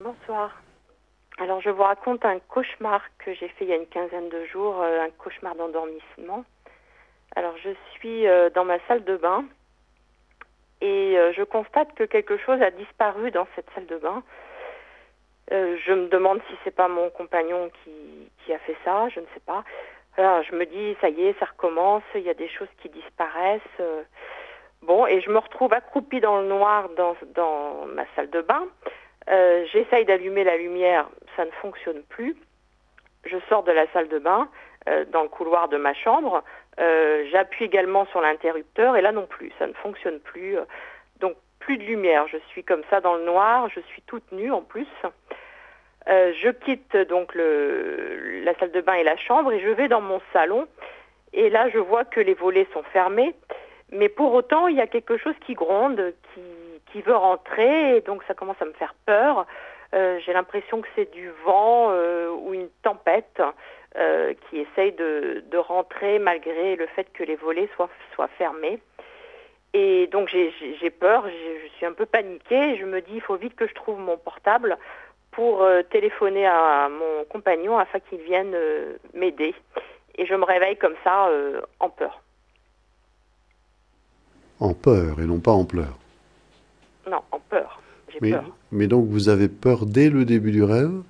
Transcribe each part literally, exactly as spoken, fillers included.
Bonsoir. Alors, je vous raconte un cauchemar que j'ai fait il y a une quinzaine de jours, euh, un cauchemar d'endormissement. Alors, je suis euh, dans ma salle de bain et euh, je constate que quelque chose a disparu dans cette salle de bain. Euh, je me demande si c'est pas mon compagnon qui, qui a fait ça, je ne sais pas. Alors, je me dis, ça y est, ça recommence, il y a des choses qui disparaissent. euh. Bon, et je me retrouve accroupie dans le noir dans, dans ma salle de bain. Euh, j'essaye d'allumer la lumière, ça ne fonctionne plus. Je sors de la salle de bain, euh, dans le couloir de ma chambre. Euh, j'appuie également sur l'interrupteur et là non plus, ça ne fonctionne plus. Donc plus de lumière, je suis comme ça dans le noir, je suis toute nue en plus. Euh, je quitte donc le, la salle de bain et la chambre et je vais dans mon salon. Et là, je vois que les volets sont fermés. Mais pour autant, il y a quelque chose qui gronde, qui, qui veut rentrer, et donc ça commence à me faire peur. Euh, j'ai l'impression que c'est du vent euh, ou une tempête euh, qui essaye de, de rentrer malgré le fait que les volets soient, soient fermés. Et donc j'ai, j'ai peur, j'ai, je suis un peu paniquée, et je me dis il faut vite que je trouve mon portable pour euh, téléphoner à mon compagnon afin qu'il vienne euh, m'aider. Et je me réveille comme ça euh, en peur. En peur et non pas en pleurs. Non, en peur. J'ai Mais, peur. mais donc vous avez peur dès le début du rêve?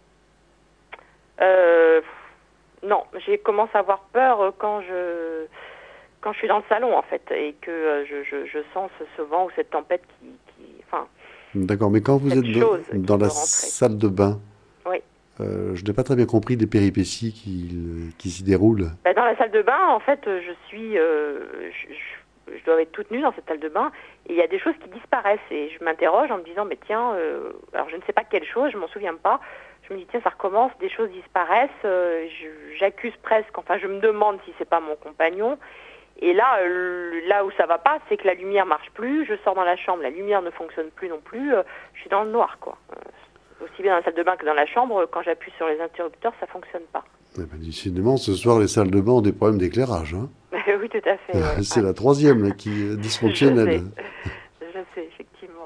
Euh, non, j'ai commencé à avoir peur quand je quand je suis dans le salon en fait et que euh, je, je, je sens ce, ce vent ou cette tempête qui, qui enfin. D'accord, mais quand vous êtes Chose dans, dans la rentrer. salle de bain, oui. euh, je n'ai pas très bien compris les péripéties qui, qui s'y déroulent. Ben, dans la salle de bain, en fait, je suis, euh, je, je, je dois être toute nue dans cette salle de bain et il y a des choses qui disparaissent et je m'interroge en me disant mais tiens, euh, alors je ne sais pas quelle chose, je m'en souviens pas. Je me dis tiens ça recommence, des choses disparaissent, euh, je, j'accuse presque, enfin je me demande si c'est pas mon compagnon. Et là, euh, là où ça va pas, c'est que la lumière marche plus. Je sors dans la chambre, la lumière ne fonctionne plus non plus. Euh, je suis dans le noir, quoi. Euh, aussi bien dans la salle de bain que dans la chambre, quand j'appuie sur les interrupteurs, ça fonctionne pas. Eh ben, décidément, ce soir, les salles de bain ont des problèmes d'éclairage. Hein. Oui, tout à fait. Ouais. C'est la troisième là, qui est dysfonctionnelle. Je sais, je sais, effectivement.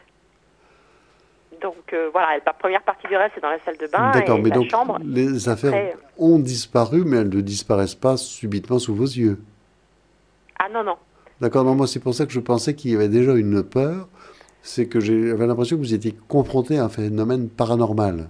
Donc euh, voilà, la première partie du rêve, c'est dans la salle de bain. D'accord, et mais la donc chambre. les affaires Après... ont disparu, mais elles ne disparaissent pas subitement sous vos yeux. Ah non, non. D'accord, non, moi c'est pour ça que je pensais qu'il y avait déjà une peur. C'est que j'avais l'impression que vous étiez confronté à un phénomène paranormal.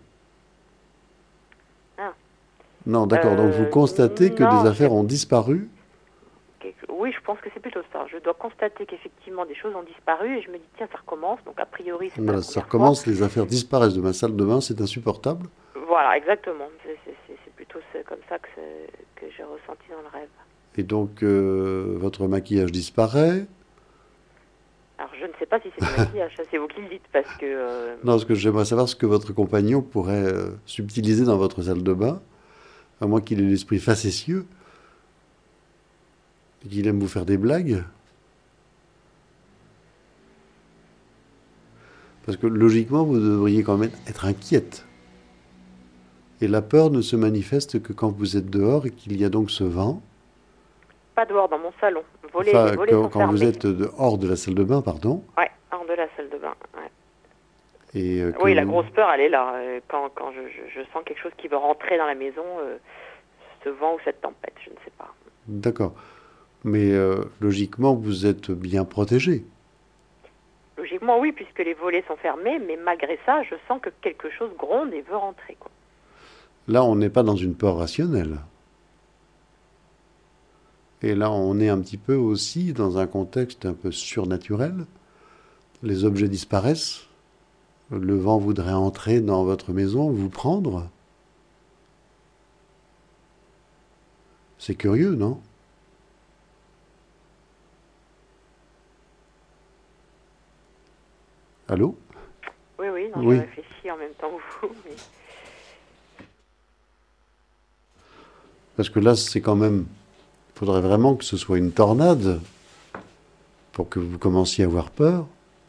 Ah. Non, d'accord, donc vous Euh, constatez que non, des affaires j'ai- ont disparu. Oui, je pense que c'est plutôt ça. Je dois constater qu'effectivement des choses ont disparu et je me dis tiens ça recommence. Donc a priori c'est pas Voilà, la ça première fois. recommence, les affaires disparaissent de ma salle de bain, c'est insupportable. Voilà, exactement. C'est, c'est, c'est, c'est plutôt c'est comme ça que, c'est, que j'ai ressenti dans le rêve. Et donc euh, votre maquillage disparaît. Alors je ne sais pas si c'est du maquillage, ça c'est vous qui le dites parce que. Euh... Non, parce que j'aimerais savoir ce que votre compagnon pourrait euh, subtiliser dans votre salle de bain, à moins qu'il ait l'esprit facétieux, et qu'il aime vous faire des blagues. Parce que logiquement, vous devriez quand même être inquiète. Et la peur ne se manifeste que quand vous êtes dehors et qu'il y a donc ce vent. Pas dehors, dans mon salon. Volets, Enfin, les volets quand, sont quand fermés. vous êtes de- hors de la salle de bain, pardon. Ouais, hors de la salle de bain. Ouais. Et euh, que Oui, la vous- grosse peur, elle est là. Euh, Quand, quand je, je, je sens quelque chose qui veut rentrer dans la maison, euh, ce vent ou cette tempête, je ne sais pas. D'accord. Mais euh, logiquement, vous êtes bien protégé. Logiquement, oui, puisque les volets sont fermés, mais malgré ça, je sens que quelque chose gronde et veut rentrer, quoi. Là, on n'est pas dans une peur rationnelle. Et là, on est un petit peu aussi dans un contexte un peu surnaturel. Les objets disparaissent. Le vent voudrait entrer dans votre maison, vous prendre. C'est curieux, non? Allô? Oui, oui, non, Oui. je réfléchis en même temps que vous. Mais... Parce que là, c'est quand même... Il faudrait vraiment que ce soit une tornade pour que vous commenciez à avoir peur.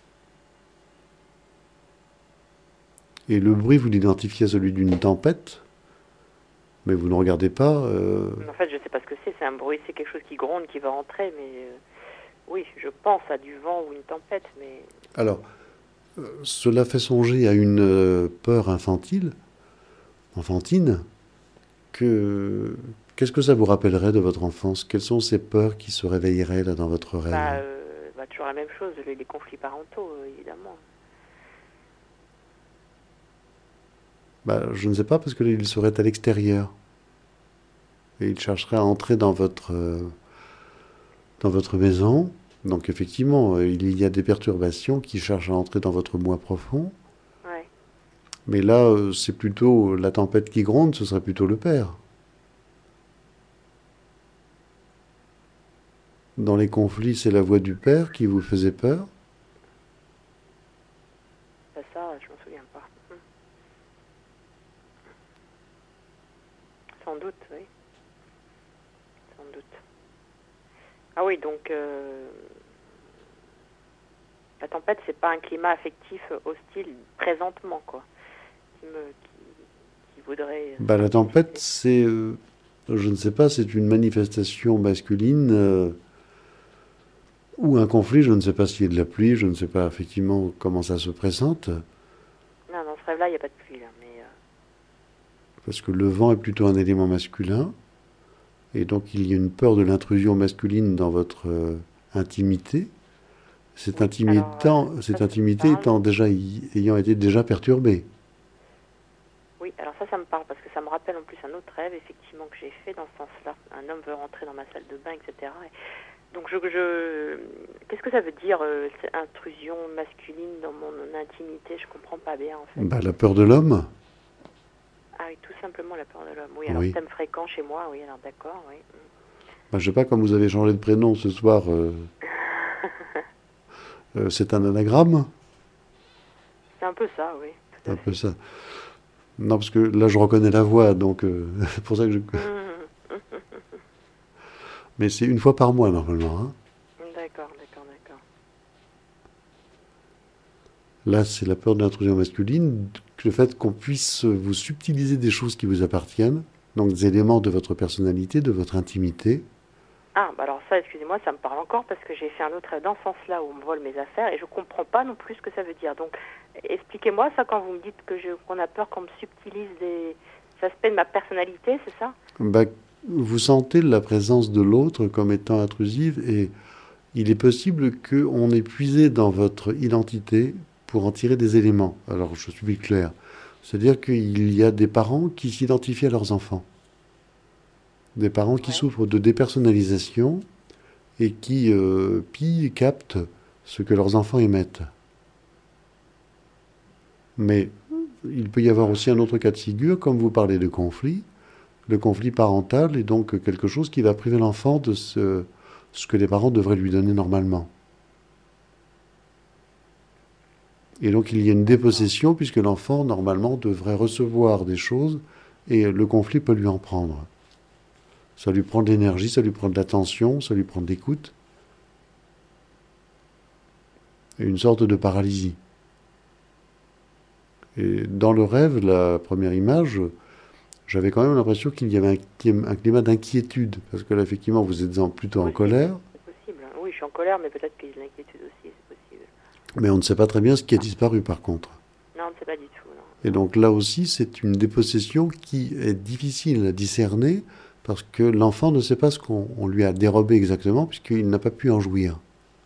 Et le bruit, vous l'identifiez à celui d'une tempête, mais vous ne regardez pas. Euh... En fait, je ne sais pas ce que c'est. C'est un bruit, c'est quelque chose qui gronde, qui va rentrer, mais euh, oui, je pense à du vent ou une tempête, mais... Alors, Cela fait songer à une euh, peur infantile, enfantine, que qu'est-ce que ça vous rappellerait de votre enfance? Quelles sont ces peurs qui se réveilleraient là dans votre Bah, rêve? euh, bah, toujours la même chose, les, les conflits parentaux, euh, évidemment. Bah, je ne sais pas, parce que il serait à l'extérieur. Et il chercherait à entrer dans votre, euh, dans votre maison. Donc effectivement, euh, il y a des perturbations qui cherchent à entrer dans votre moi profond. Ouais. Mais là, euh, c'est plutôt la tempête qui gronde, ce serait plutôt le père. Dans les conflits, c'est la voix du père qui vous faisait peur. Bah, ça, je m'en souviens pas. Hum. Sans doute, oui. Sans doute. Ah oui, donc euh, la tempête, c'est pas un climat affectif hostile présentement, quoi, qui me, qui, qui voudrait Bah, la tempête, s'intensifier. c'est, euh, je ne sais pas, c'est une manifestation masculine euh, ou un conflit. Je ne sais pas s'il y a de la pluie, je ne sais pas effectivement comment ça se présente, Non, dans ce rêve-là, il n'y a pas de pluie, là, mais euh, parce que le vent est plutôt un élément masculin, et donc il y a une peur de l'intrusion masculine dans votre euh, intimité. Cette oui. intimité, Alors euh, ça, cette ça me intimité parle. étant déjà, ayant été déjà perturbée. Oui, alors ça, ça me parle parce que ça me rappelle en plus un autre rêve, effectivement, que j'ai fait dans ce sens-là. Un homme veut rentrer dans ma salle de bain, et cetera. Et donc, je, je... qu'est-ce que ça veut dire, euh, cette intrusion masculine dans mon intimité? Je comprends pas bien, en fait. Bah, la peur de l'homme, Ah oui, tout simplement la peur de l'homme. Oui, alors oui. thème fréquent chez moi, oui, alors d'accord, oui. Bah, je sais pas, comme vous avez changé de prénom ce soir, euh, euh, c'est un anagramme, C'est un peu ça, oui, tout c'est à un peu fait. ça. Non, parce que là, je reconnais la voix, donc euh, c'est pour ça que je... Mais c'est une fois par mois, normalement, hein. D'accord, d'accord, d'accord. Là, c'est la peur de l'intrusion masculine, le fait qu'on puisse vous subtiliser des choses qui vous appartiennent, donc des éléments de votre personnalité, de votre intimité. Ah, bah alors ça, excusez-moi, ça me parle encore parce que j'ai fait un autre rêve dans ce sens-là où on me vole mes affaires et je comprends pas non plus ce que ça veut dire. Donc, expliquez-moi ça quand vous me dites que je, qu'on a peur qu'on me subtilise des aspects de ma personnalité, c'est ça? Bah, vous sentez la présence de l'autre comme étant intrusive, et il est possible qu'on ait puisé dans votre identité pour en tirer des éléments. Alors, je suis clair. C'est-à-dire qu'il y a des parents qui s'identifient à leurs enfants. Des parents qui Ouais. souffrent de dépersonnalisation et qui euh, pillent et captent ce que leurs enfants émettent. Mais il peut y avoir aussi un autre cas de figure, comme vous parlez de conflit. Le conflit parental est donc quelque chose qui va priver l'enfant de ce, ce que les parents devraient lui donner normalement. Et donc il y a une D'accord. dépossession, puisque l'enfant, normalement, devrait recevoir des choses, et le conflit peut lui en prendre. Ça lui prend de l'énergie, ça lui prend de l'attention, ça lui prend de l'écoute, et une sorte de paralysie. Et dans le rêve, la première image, j'avais quand même l'impression qu'il y avait un, clim- un climat d'inquiétude, parce que là, effectivement, vous êtes en- plutôt C'est en possible, colère, c'est possible. Oui, je suis en colère, mais peut-être qu'il y a de l'inquiétude aussi, c'est possible. mais on ne sait pas très bien ce qui a disparu par contre. Non, on ne sait pas du tout, Et non, non. donc là aussi, c'est une dépossession qui est difficile à discerner, parce que l'enfant ne sait pas ce qu'on on lui a dérobé exactement, puisqu'il n'a pas pu en jouir.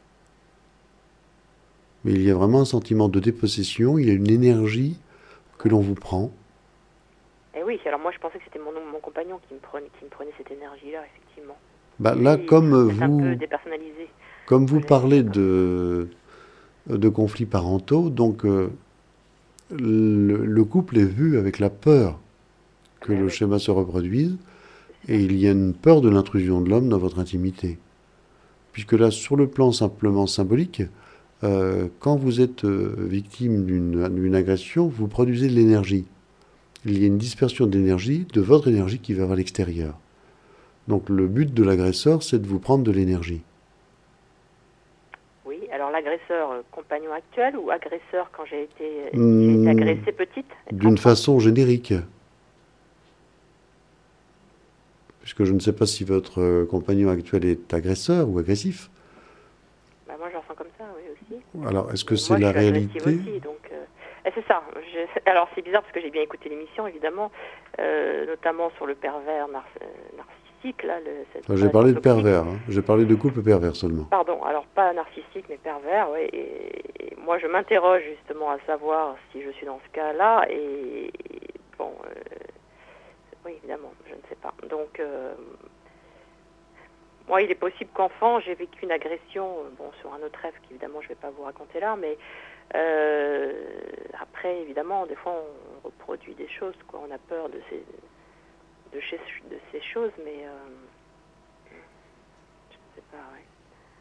Mais il y a vraiment un sentiment de dépossession, il y a une énergie que l'on vous prend. Et oui, alors moi je pensais que c'était mon, mon compagnon qui me prenait, qui me prenait cette énergie-là, effectivement. Bah, Et là, lui, il est comme peut-être un peu vous, dépersonnalisé. comme Moi, vous j'avais vu parlez ça comme ça. de, de conflits parentaux, donc euh, le, le couple est vu avec la peur que Ben le oui, schéma se reproduise, c'est et sûr. il y a une peur de l'intrusion de l'homme dans votre intimité. Puisque là, sur le plan simplement symbolique, euh, quand vous êtes euh, victime d'une d'une agression, vous produisez de l'énergie. Il y a une dispersion d'énergie, de votre énergie qui va vers l'extérieur. Donc le but de l'agresseur, c'est de vous prendre de l'énergie. Oui, alors l'agresseur, euh, compagnon actuel ou agresseur quand j'ai été, j'ai été Hmm, agressée petite, d'une enfant? façon générique. Puisque je ne sais pas si votre euh, compagnon actuel est agresseur ou agressif. Ben moi je le ressens comme ça, oui aussi. Alors, est-ce que Et c'est moi, je la suis agressive réalité? aussi, donc... euh, et c'est ça. Je- alors, c'est bizarre parce que j'ai bien écouté l'émission, évidemment, euh, notamment sur le pervers nar- euh, narcissique, là, le, cette Enfin, j'ai relation parlé de toxique. pervers, hein. J'ai parlé de couple pervers seulement. Pardon, alors pas narcissique, mais pervers, oui. Et, et moi, je m'interroge justement à savoir si je suis dans ce cas-là, et, et bon, euh, oui, évidemment, je ne sais pas. Donc... Euh, moi, il est possible qu'enfant, j'ai vécu une agression, euh, bon, sur un autre rêve qu'évidemment je ne vais pas vous raconter là, mais euh, après, évidemment, des fois, on reproduit des choses, quoi. On a peur de ces, de chez, de ces choses, mais euh, je ne sais pas, ouais.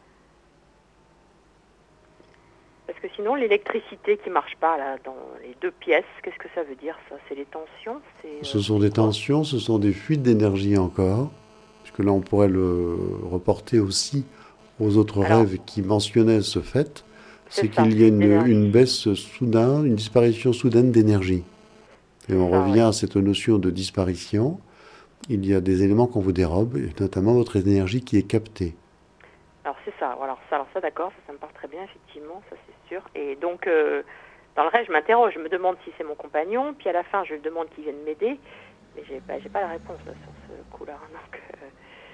Parce que sinon, l'électricité qui ne marche pas là dans les deux pièces, qu'est-ce que ça veut dire, ça? C'est les tensions? C'est Ce euh, sont c'est des quoi? tensions, ce sont des fuites d'énergie encore, puisque là on pourrait le reporter aussi aux autres Alors, rêves qui mentionnaient ce fait, c'est c'est ça, qu'il y a fuite une, d'énergie. une baisse soudaine, une disparition soudaine d'énergie. Et C'est on ça, revient oui. à cette notion de disparition. Il y a des éléments qu'on vous dérobe, et notamment votre énergie qui est captée. Alors c'est ça, alors ça, alors ça d'accord, ça, ça me parle très bien, effectivement, ça c'est sûr. Et donc, euh, dans le rêve, je m'interroge, je me demande si c'est mon compagnon, puis à la fin, je lui demande qu'il vienne m'aider, mais j'ai pas, j'ai pas la réponse là, sur ce coup-là. Donc, euh,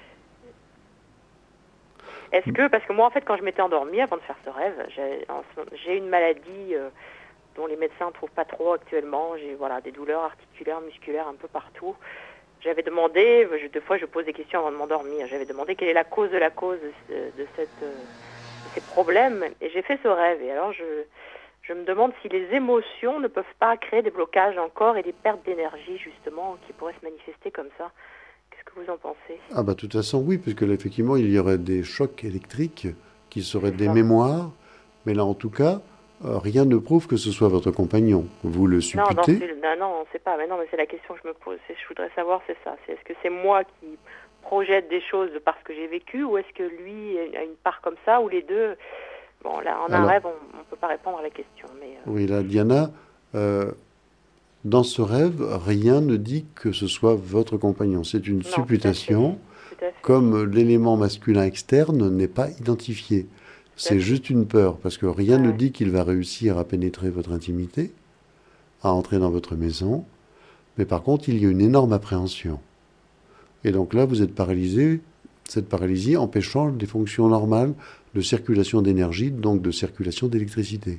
est-ce que, parce que moi, en fait, quand je m'étais endormie avant de faire ce rêve, j'ai, en ce- j'ai une maladie euh, dont les médecins ne trouvent pas trop actuellement. J'ai voilà, des douleurs articulaires, musculaires un peu partout. J'avais demandé, je, deux fois je pose des questions avant de m'endormir, j'avais demandé quelle est la cause de la cause de, de, cette, euh, de ces problèmes, et j'ai fait ce rêve. Et alors je, je me demande si les émotions ne peuvent pas créer des blocages encore et des pertes d'énergie justement qui pourraient se manifester comme ça. Qu'est-ce que vous en pensez? Ah bah de toute façon oui, puisque là effectivement il y aurait des chocs électriques qui seraient C'est des ça. mémoires, mais là en tout cas, euh, rien ne prouve que ce soit votre compagnon. Vous le Non, non, supputez. c'est, non, non, on sait pas. Mais non, mais c'est la question que je me pose. C'est, je voudrais savoir, c'est ça. C'est est-ce que c'est moi qui projette des choses de par ce que j'ai vécu, ou est-ce que lui a une part comme ça, ou les deux? Bon, là, en un Alors, rêve, on ne peut pas répondre à la question. Mais euh, oui, là, Diana, euh, dans ce rêve, rien ne dit que ce soit votre compagnon. C'est une non, tout à fait. supputation, Tout à fait. comme l'élément masculin externe n'est pas identifié. Tout à C'est fait. juste une peur, parce que rien Ouais, ne ouais. dit qu'il va réussir à pénétrer votre intimité, à entrer dans votre maison, mais par contre, il y a une énorme appréhension. Et donc là, vous êtes paralysé, cette paralysie empêchant des fonctions normales de circulation d'énergie, donc de circulation d'électricité.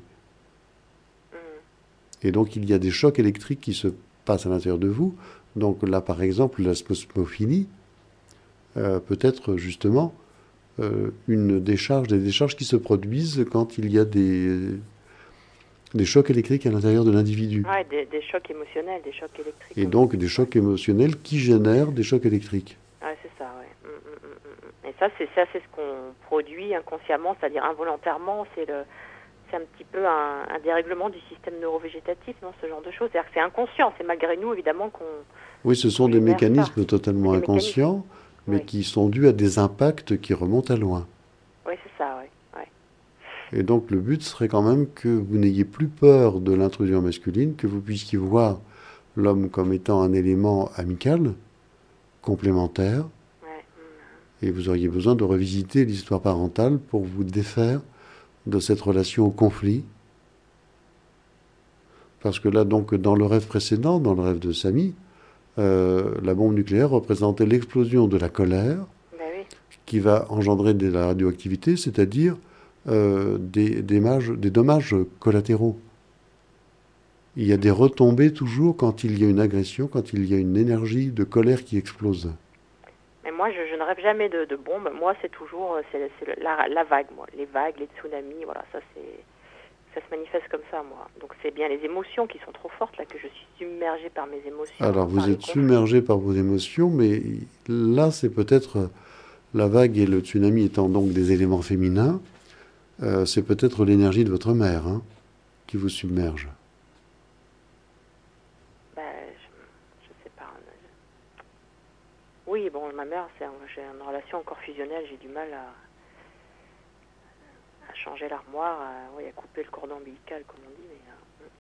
Mm. Et donc il y a des chocs électriques qui se passent à l'intérieur de vous. Donc là, par exemple, la spasmophilie euh, peut être justement euh, une décharge, des décharges qui se produisent quand il y a des, des chocs électriques à l'intérieur de l'individu. Ouais, des, des chocs émotionnels, des chocs électriques, Et comme vous donc dites. des Ouais, chocs émotionnels qui génèrent des chocs électriques. ouais, c'est ça, ouais. Mm, mm, mm, mm, mm. Et ça, c'est ça, c'est ce qu'on produit inconsciemment, c'est-à-dire involontairement. C'est le, c'est un petit peu un, un dérèglement du système neurovégétatif, non, ce genre de choses. C'est-à-dire que c'est inconscient, c'est malgré nous, évidemment, qu'on, Oui, ce qu'on sont des génère ça. mécanismes C'est totalement des mécanismes. inconscients, mais Oui, qui sont dus à des impacts qui remontent à loin. oui, c'est ça, oui. Ouais. Et donc le but serait quand même que vous n'ayez plus peur de l'intrusion masculine, que vous puissiez voir l'homme comme étant un élément amical, complémentaire, Ouais. et vous auriez besoin de revisiter l'histoire parentale pour vous défaire de cette relation au conflit. Parce que là, donc, dans le rêve précédent, dans le rêve de Samy, euh, la bombe nucléaire représentait l'explosion de la colère Ben oui. qui va engendrer de la radioactivité, c'est-à-dire euh, des, des, mages- des dommages collatéraux. Il y a des retombées toujours quand il y a une agression, quand il y a une énergie de colère qui explose. Mais moi, je, je ne rêve jamais de, de bombes. Moi, c'est toujours c'est, c'est la, la vague, moi. Les vagues, les tsunamis, voilà, ça c'est ça se manifeste comme ça, moi. Donc c'est bien les émotions qui sont trop fortes, là, que je suis submergée par mes émotions, Alors par vous les êtes conflits. submergé par vos émotions, mais là c'est peut-être la vague et le tsunami étant donc des éléments féminins, euh, c'est peut-être l'énergie de votre mère hein, qui vous submerge. Ben, je, je sais pas. Oui, bon, ma mère, c'est, j'ai une relation encore fusionnelle, j'ai du mal à, à changer l'armoire, à, oui, à couper le cordon ombilical, comme on dit.